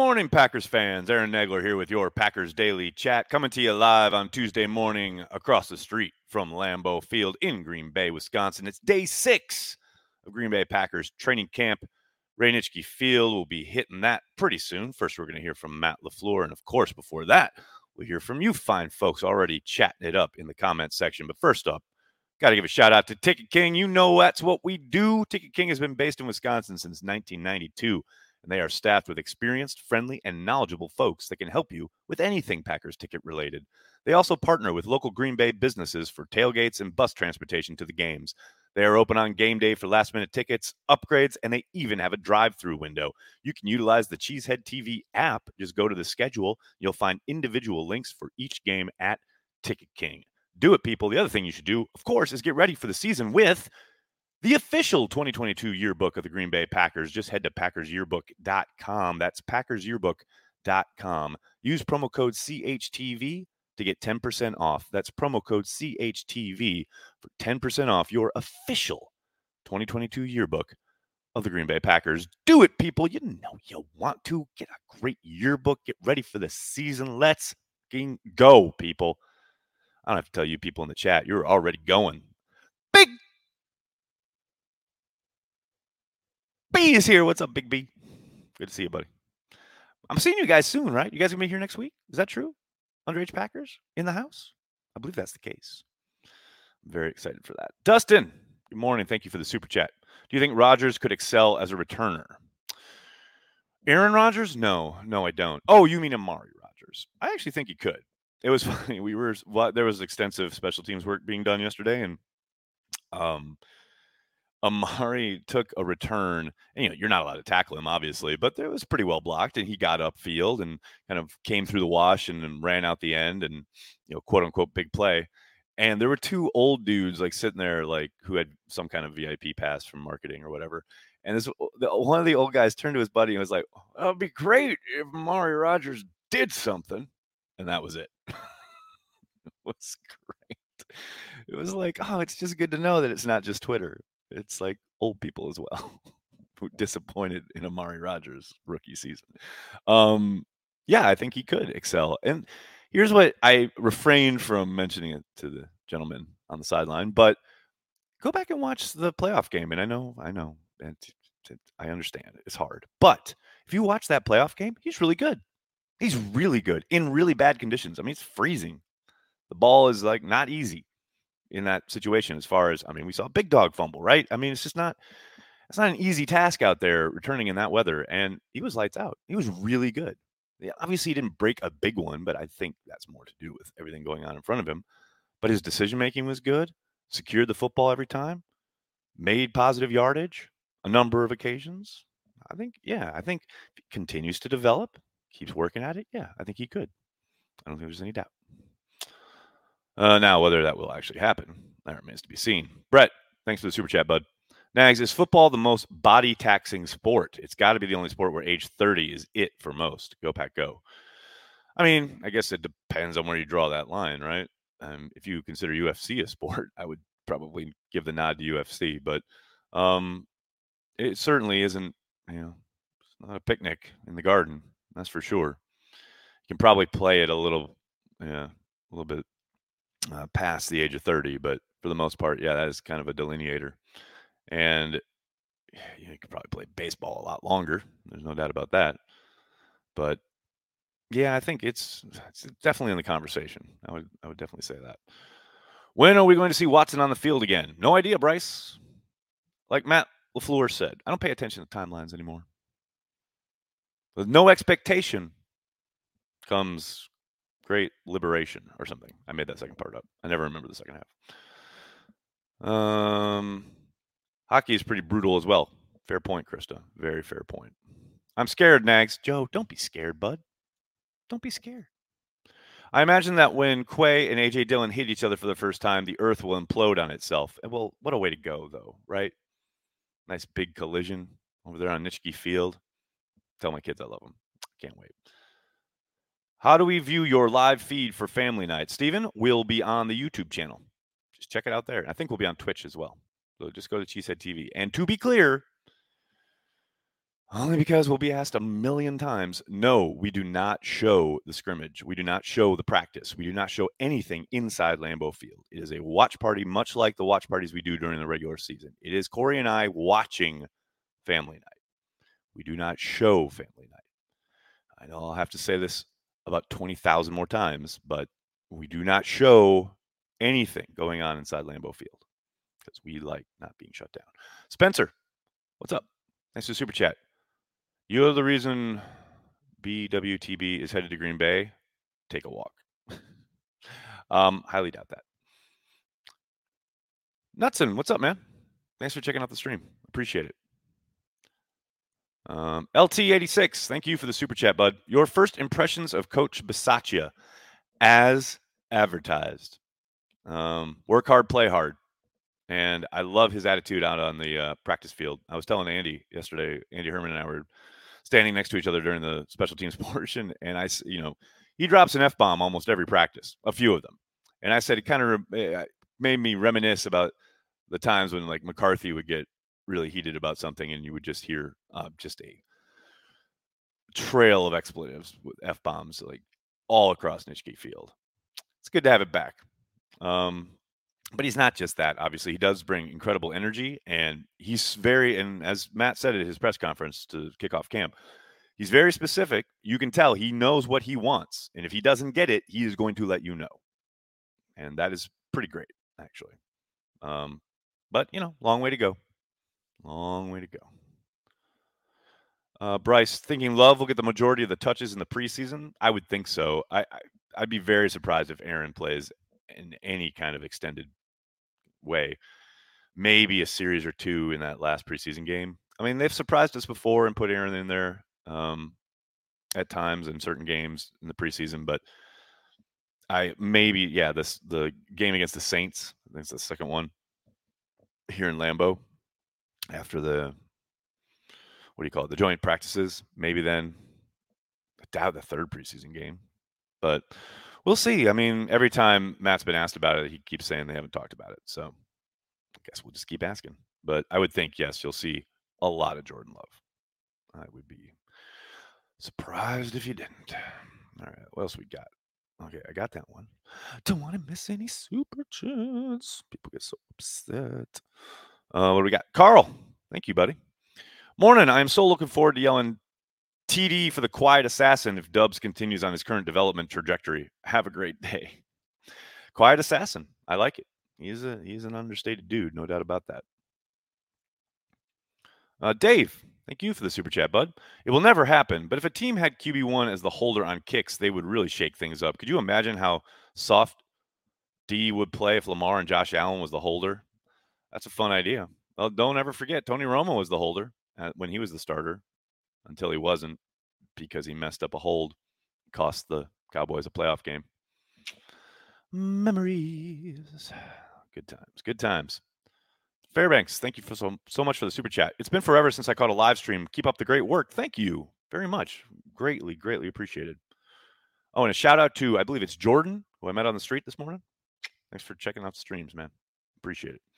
morning, Packers fans. Aaron Nagler here with your Packers Daily Chat, coming to you live on Tuesday morning across the street from Lambeau Field in Green Bay, Wisconsin. It's day 6 of Green Bay Packers training camp. Ray Nitschke Field will be hitting that pretty soon. First, we're going to hear from Matt LaFleur, and of course, before that, we'll hear from you fine folks already chatting it up in the comments section. But first up, got to give a shout out to Ticket King. You know that's what we do. Ticket King has been based in Wisconsin since 1992. And they are staffed with experienced, friendly, and knowledgeable folks that can help you with anything Packers ticket related. They also partner with local Green Bay businesses for tailgates and bus transportation to the games. They are open on game day for last-minute tickets, upgrades, and they even have a drive-through window. You can utilize the Cheesehead TV app. Just go to the schedule. You'll find individual links for each game at Ticket King. Do it, people. The other thing you should do, of course, is get ready for the season with the official 2022 yearbook of the Green Bay Packers. Just head to packersyearbook.com. That's packersyearbook.com. Use promo code CHTV to get 10% off. That's promo code CHTV for 10% off your official 2022 yearbook of the Green Bay Packers. Do it, people. You know you want to. Get a great yearbook. Get ready for the season. Let's go, people. I don't have to tell you people in the chat. You're already going. Big B is here. What's up, Big B? Good to see you, buddy. I'm seeing you guys soon, right? You guys going to be here next week? Is that true? Underage Packers in the house? I believe that's the case. I'm very excited for that. Dustin, good morning. Thank you for the super chat. Do you think Rodgers could excel as a returner? Aaron Rodgers? No, I don't. Oh, you mean Amari Rodgers? I actually think he could. It was funny. There was extensive special teams work being done yesterday, and Amari took a return, and you're not allowed to tackle him, obviously, but it was pretty well blocked, and he got upfield and kind of came through the wash and ran out the end, and quote unquote big play. And there were two old dudes like sitting there, like who had some kind of VIP pass from marketing or whatever. And one of the old guys turned to his buddy and was like, "It would be great if Amari Rodgers did something," and that was it. It was great. It was like, oh, it's just good to know that it's not just Twitter. It's like old people as well who disappointed in Amari Rodgers' rookie season. Yeah, I think he could excel. And here's what I refrained from mentioning it to the gentleman on the sideline, but go back and watch the playoff game. And I know, and I understand it's hard, but if you watch that playoff game, he's really good. He's really good in really bad conditions. I mean, it's freezing. The ball is like not easy in that situation as far as, we saw a big dog fumble, right? It's not an easy task out there returning in that weather. And he was lights out. He was really good. Yeah, obviously, he didn't break a big one, but I think that's more to do with everything going on in front of him. But his decision-making was good, secured the football every time, made positive yardage a number of occasions. I think if he continues to develop, keeps working at it, I think he could. I don't think there's any doubt. Now, whether that will actually happen, that remains to be seen. Brett, thanks for the super chat, bud. Nags, is football the most body-taxing sport? It's got to be the only sport where age 30 is it for most. Go, Pack, go. I guess it depends on where you draw that line, right? If you consider UFC a sport, I would probably give the nod to UFC. But it certainly isn't, it's not a picnic in the garden. That's for sure. You can probably play it a little bit past the age of 30, but for the most part, that is kind of a delineator. And you could probably play baseball a lot longer. There's no doubt about that. But I think it's definitely in the conversation. I would definitely say that. When are we going to see Watson on the field again? No idea, Bryce. Like Matt LaFleur said, I don't pay attention to timelines anymore. With no expectation comes great liberation or something. I made that second part up. I never remember the second half. Hockey is pretty brutal as well. Fair point, Krista. Very fair point. I'm scared, Nags. Joe, don't be scared, bud. Don't be scared. I imagine that when Quay and A.J. Dillon hit each other for the first time, the earth will implode on itself. Well, what a way to go, though, right? Nice big collision over there on Nitschke Field. Tell my kids I love them. Can't wait. How do we view your live feed for family night? Steven, we'll be on the YouTube channel. Just check it out there. I think we'll be on Twitch as well. So just go to Cheesehead TV. And to be clear, Only because we'll be asked a million times. No, we do not show the scrimmage. We do not show the practice. We do not show anything inside Lambeau Field. It is a watch party, much like the watch parties we do during the regular season. It is Corey and I watching family night. We do not show family night. I know I'll have to say this about 20,000 more times, but we do not show anything going on inside Lambeau Field because we like not being shut down. Spencer, what's up? Thanks for the super chat. You're the reason BWTB is headed to Green Bay. Take a walk. Highly doubt that. Nutson, what's up, man? Thanks for checking out the stream. Appreciate it. LT86, thank you for the super chat, bud. Your first impressions of Coach Bisaccia as advertised. Work hard, play hard. And I love his attitude out on the practice field. I was telling Andy yesterday, Andy Herman and I were standing next to each other during the special teams portion, and he drops an F-bomb almost every practice, a few of them. And I said it kind of made me reminisce about the times when like McCarthy would get really heated about something, and you would just hear just a trail of expletives with F-bombs like all across Nitschke Field. It's good to have it back. But he's not just that. Obviously, he does bring incredible energy, and and as Matt said at his press conference to kick off camp, he's very specific. You can tell he knows what he wants, and if he doesn't get it, he is going to let you know. And that is pretty great, actually. But, long way to go. Long way to go. Bryce, thinking Love will get the majority of the touches in the preseason? I would think so. I'd be very surprised if Aaron plays in any kind of extended way. Maybe a series or two in that last preseason game. I mean, they've surprised us before and put Aaron in there at times in certain games in the preseason, but the game against the Saints, I think it's the second one here in Lambeau after the joint practices. Maybe then I doubt the third preseason game, but we'll see. I mean, every time Matt's been asked about it, he keeps saying they haven't talked about it. So I guess we'll just keep asking. But I would think, yes, you'll see a lot of Jordan Love. I would be surprised if you didn't. All right, what else we got? Okay, I got that one. Don't want to miss any super chats. People get so upset. What do we got? Carl, thank you, buddy. Morning. I am so looking forward to yelling TD for the Quiet Assassin if Dubs continues on his current development trajectory. Have a great day. Quiet Assassin. I like it. He's an understated dude, no doubt about that. Dave, thank you for the super chat, bud. It will never happen, but if a team had QB1 as the holder on kicks, they would really shake things up. Could you imagine how soft D would play if Lamar and Josh Allen was the holder? That's a fun idea. Well, don't ever forget, Tony Romo was the holder when he was the starter until he wasn't because he messed up a hold, cost the Cowboys a playoff game. Memories. Good times. Good times. Fairbanks, thank you for so much for the super chat. It's been forever since I caught a live stream. Keep up the great work. Thank you very much. Greatly, greatly appreciated. Oh, and a shout out to, I believe it's Jordan, who I met on the street this morning. Thanks for checking out the streams, man. Appreciate it.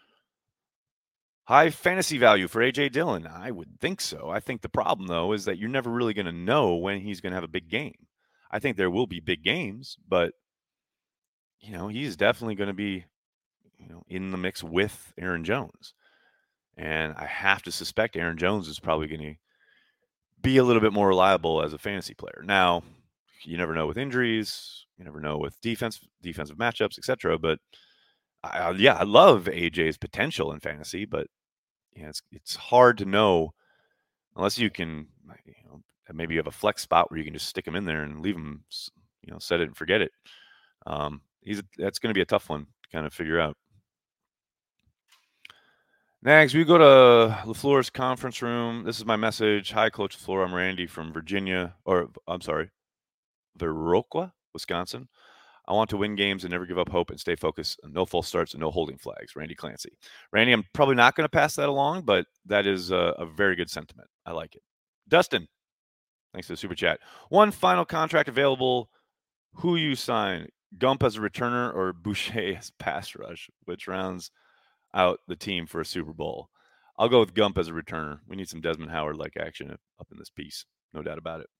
High fantasy value for A.J. Dillon. I would think so. I think the problem, though, is that you're never really going to know when he's going to have a big game. I think there will be big games, but, he's definitely going to be in the mix with Aaron Jones. And I have to suspect Aaron Jones is probably going to be a little bit more reliable as a fantasy player. Now, you never know with injuries, you never know with defensive matchups, etc. But I love AJ's potential in fantasy, but it's hard to know unless you can, maybe you have a flex spot where you can just stick him in there and leave him, set it and forget it. That's going to be a tough one to kind of figure out. Next, we go to LaFleur's conference room. This is my message. Hi, Coach LaFleur. I'm Randy from Viroqua, Wisconsin. I want to win games and never give up hope and stay focused. No false starts and no holding flags. Randy Clancy. Randy, I'm probably not going to pass that along, but that is a very good sentiment. I like it. Dustin, thanks for the super chat. One final contract available. Who you sign? Gump as a returner or Boucher as pass rush, which rounds out the team for a Super Bowl. I'll go with Gump as a returner. We need some Desmond Howard-like action up in this piece. No doubt about it.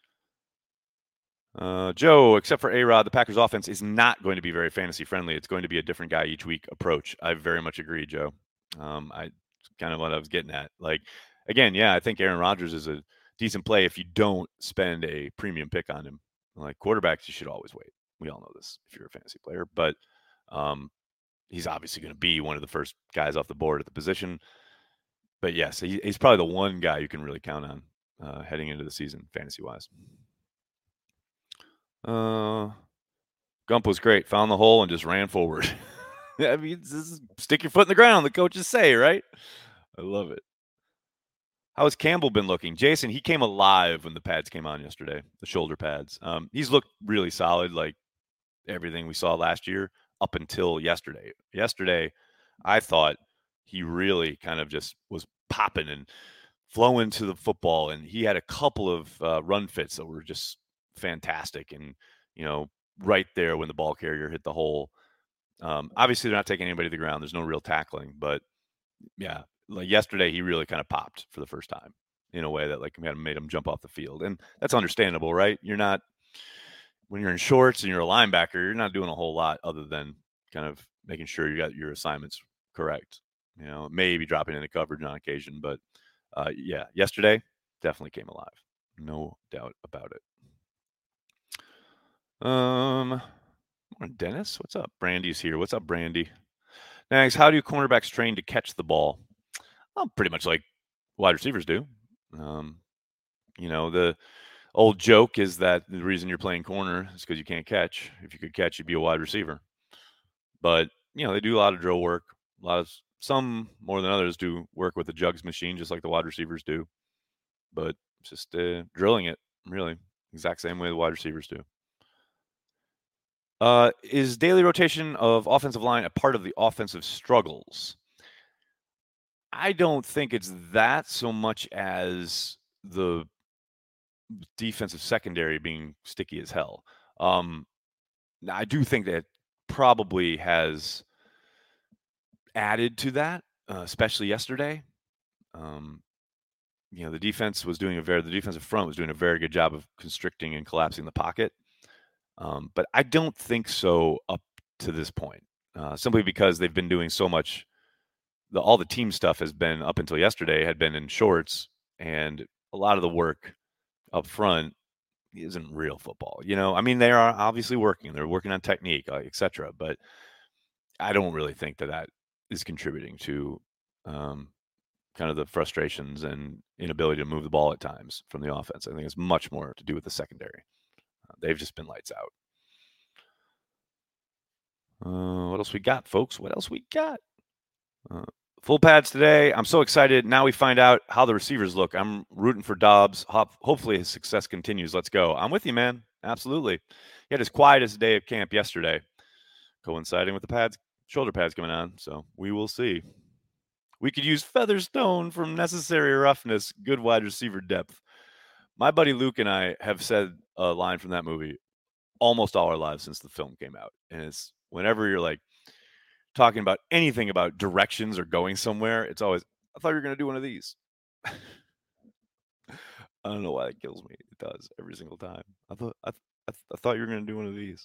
Joe, except for A-Rod, the Packers offense is not going to be very fantasy friendly. It's going to be a different guy each week approach. I very much agree, Joe. I kind of what I was getting at. Like, again, yeah, I think Aaron Rodgers is a decent play if you don't spend a premium pick on him. Like quarterbacks, you should always wait. We all know this if you're a fantasy player, but he's obviously going to be one of the first guys off the board at the position. But yes, he's probably the one guy you can really count on heading into the season, fantasy-wise. Gump was great. Found the hole and just ran forward. I mean, this is stick your foot in the ground, the coaches say, right? I love it. How has Campbell been looking? Jason, he came alive when the pads came on yesterday, the shoulder pads. He's looked really solid, like everything we saw last year up until yesterday. Yesterday, I thought he really kind of just was popping and flowing to the football, and he had a couple of run fits that were just fantastic and, right there when the ball carrier hit the hole. Obviously, they're not taking anybody to the ground. There's no real tackling, but yeah, like yesterday, he really kind of popped for the first time in a way that like made him jump off the field, and that's understandable, right? When you're in shorts and you're a linebacker, you're not doing a whole lot other than kind of making sure you got your assignments correct. Maybe dropping into coverage on occasion, but yeah, yesterday definitely came alive, no doubt about it. Dennis, what's up? Brandy's here. What's up, Brandy? Next, how do cornerbacks train to catch the ball? Pretty much like wide receivers do. The old joke is that the reason you're playing corner is because you can't catch. If you could catch, you'd be a wide receiver. But they do a lot of drill work. Some more than others do work with the jugs machine, just like the wide receivers do. But just drilling it, really, exact same way the wide receivers do. Is daily rotation of offensive line a part of the offensive struggles? I don't think it's that so much as the defensive secondary being sticky as hell. I do think that probably has added to that, especially yesterday. The defense was doing the defensive front was doing a very good job of constricting and collapsing the pocket. But I don't think so up to this point, simply because they've been doing so much. All the team stuff has been up until yesterday had been in shorts, and a lot of the work up front isn't real football. I mean, they are obviously working. They're working on technique, etc. But I don't really think that is contributing to kind of the frustrations and inability to move the ball at times from the offense. I think it's much more to do with the secondary. They've just been lights out. What else we got, folks? What else we got? Full pads today. I'm so excited. Now we find out how the receivers look. I'm rooting for Dobbs. Hopefully his success continues. Let's go. I'm with you, man. Absolutely. He had his quietest day of camp yesterday, coinciding with the shoulder pads coming on. So we will see. We could use Featherstone from Necessary Roughness. Good wide receiver depth. My buddy Luke and I have said a line from that movie almost all our lives since the film came out. And it's whenever you're like talking about anything about directions or going somewhere, it's always, I thought you were going to do one of these. I don't know why that kills me. It does every single time. I thought you were going to do one of these.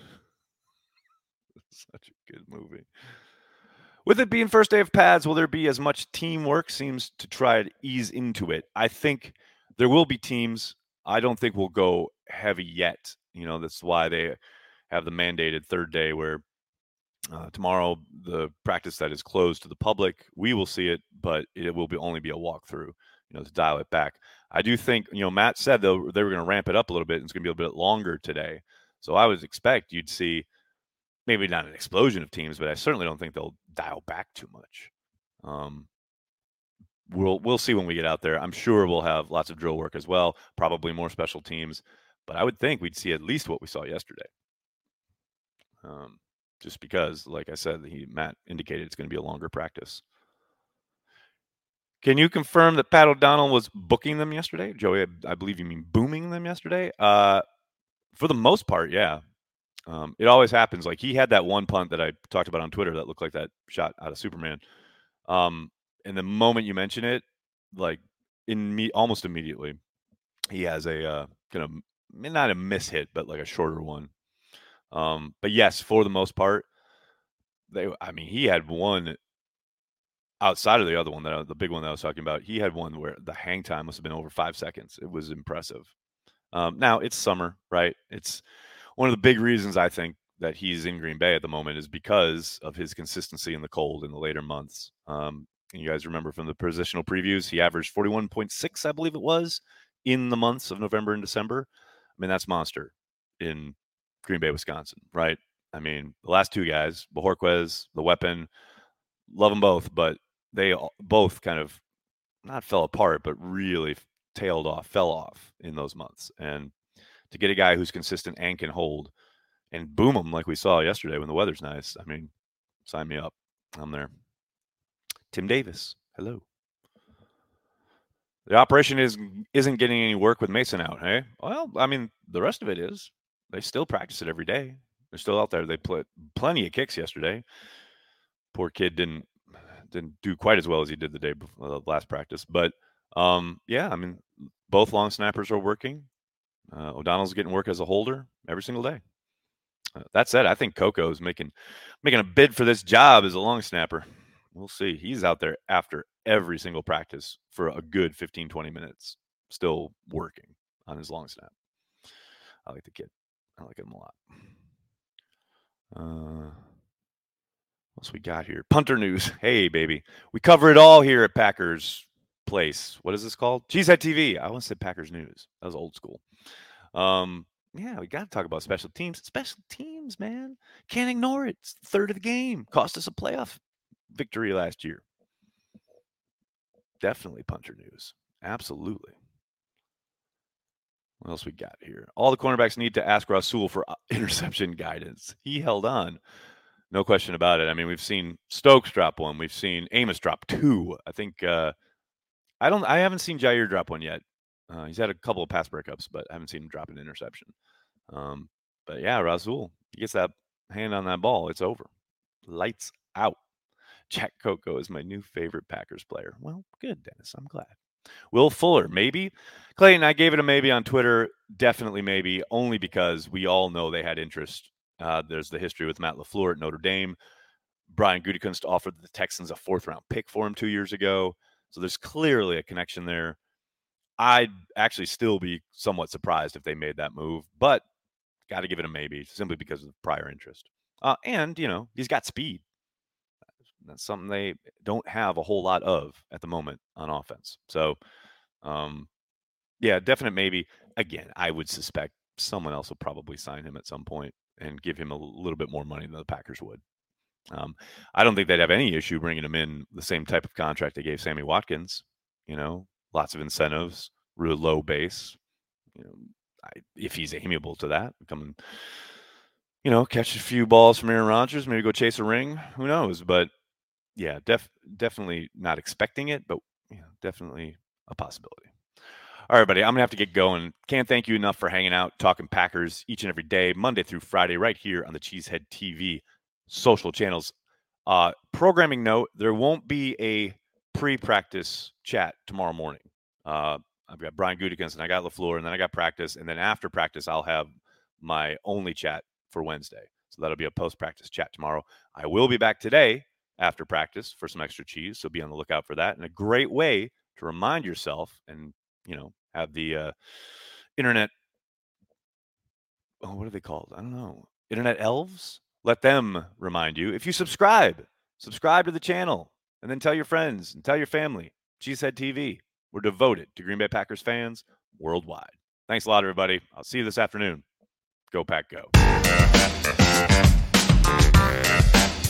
Such a good movie. With it being first day of pads, will there be as much teamwork? Seems to try to ease into it. I think there will be teams. I don't think we'll go heavy yet. That's why they have the mandated third day where tomorrow the practice that is closed to the public, we will see it, but it will only be a walkthrough, to dial it back. I do think, Matt said though they were going to ramp it up a little bit. And it's going to be a bit longer today. So I would expect you'd see maybe not an explosion of teams, but I certainly don't think they'll dial back too much. We'll see when we get out there. I'm sure we'll have lots of drill work as well, probably more special teams, but I would think we'd see at least what we saw yesterday. Just because, like I said, Matt indicated it's going to be a longer practice. Can you confirm that Pat O'Donnell was booking them yesterday? Joey, I believe you mean booming them yesterday. For the most part, yeah. It always happens. Like he had that one punt that I talked about on Twitter that looked like that shot out of Superman. And the moment you mention it, like almost immediately, he has a kind of not a miss hit, but like a shorter one. But yes, for the most part, he had one outside of the other one, the big one that I was talking about. He had one where the hang time must have been over 5 seconds. It was impressive. Now it's summer, right? It's one of the big reasons I think that he's in Green Bay at the moment is because of his consistency in the cold in the later months. And you guys remember from the positional previews, he averaged 41.6, I believe it was, in the months of November and December. I mean, that's monster in Green Bay, Wisconsin, right? I mean, the last two guys, Bojorquez, the weapon, love them both, but they both kind of not fell apart, but really fell off in those months. And to get a guy who's consistent and can hold and boom them like we saw yesterday when the weather's nice, I mean, sign me up. I'm there. Tim Davis, hello. The operation isn't getting any work with Mason out, hey? Well, I mean, the rest of it is. They still practice it every day. They're still out there. They put plenty of kicks yesterday. Poor kid didn't do quite as well as he did the day before last practice. But yeah, I mean, both long snappers are working. O'Donnell's getting work as a holder every single day. That said, I think Coco's making a bid for this job as a long snapper. We'll see. He's out there after every single practice for a good 15, 20 minutes, still working on his long snap. I like the kid. I like him a lot. What else we got here? Punter news. Hey, baby. We cover it all here at Packers Place. What is this called? Cheesehead TV. I almost said Packers News. That was old school. Yeah, we got to talk about special teams. Special teams, man. Can't ignore it. It's the third of the game. Cost us a playoff victory last year. Definitely punter news. Absolutely. What else we got here? All the cornerbacks need to ask Rasul for interception guidance. He held on. No question about it. I mean, we've seen Stokes drop one. We've seen Amos drop two. I think I haven't seen Jair drop one yet. He's had a couple of pass breakups, but I haven't seen him drop an interception. But yeah, Rasul, he gets that hand on that ball, it's over. Lights out. Jack Coco is my new favorite Packers player. Well, good, Dennis. I'm glad. Will Fuller, maybe. Clayton, I gave it a maybe on Twitter. Definitely maybe, only because we all know they had interest. There's the history with Matt LaFleur at Notre Dame. Brian Gutekunst offered the Texans a 4th-round pick for him 2 years ago. So there's clearly a connection there. I'd actually still be somewhat surprised if they made that move, but got to give it a maybe simply because of prior interest. And, he's got speed. That's something they don't have a whole lot of at the moment on offense. So, yeah, definite maybe. Again, I would suspect someone else will probably sign him at some point and give him a little bit more money than the Packers would. I don't think they'd have any issue bringing him in the same type of contract they gave Sammy Watkins. Lots of incentives, real low base. If he's amiable to that, come and catch a few balls from Aaron Rodgers, maybe go chase a ring. Who knows? But yeah, definitely not expecting it, but definitely a possibility. All right, buddy, I'm gonna have to get going. Can't thank you enough for hanging out, talking Packers each and every day, Monday through Friday, right here on the Cheesehead TV social channels. Programming note: there won't be a pre-practice chat tomorrow morning. I've got Brian Gutekunst and I got LaFleur, and then I got practice, and then after practice, I'll have my only chat for Wednesday. So that'll be a post-practice chat tomorrow. I will be back today after practice for some extra cheese, so be on the lookout for that. And a great way to remind yourself and have the internet. Oh, what are they called? I don't know. Internet elves. Let them remind you. If you subscribe to the channel, and then tell your friends and tell your family. Cheesehead TV. We're devoted to Green Bay Packers fans worldwide. Thanks a lot, everybody. I'll see you this afternoon. Go Pack, go.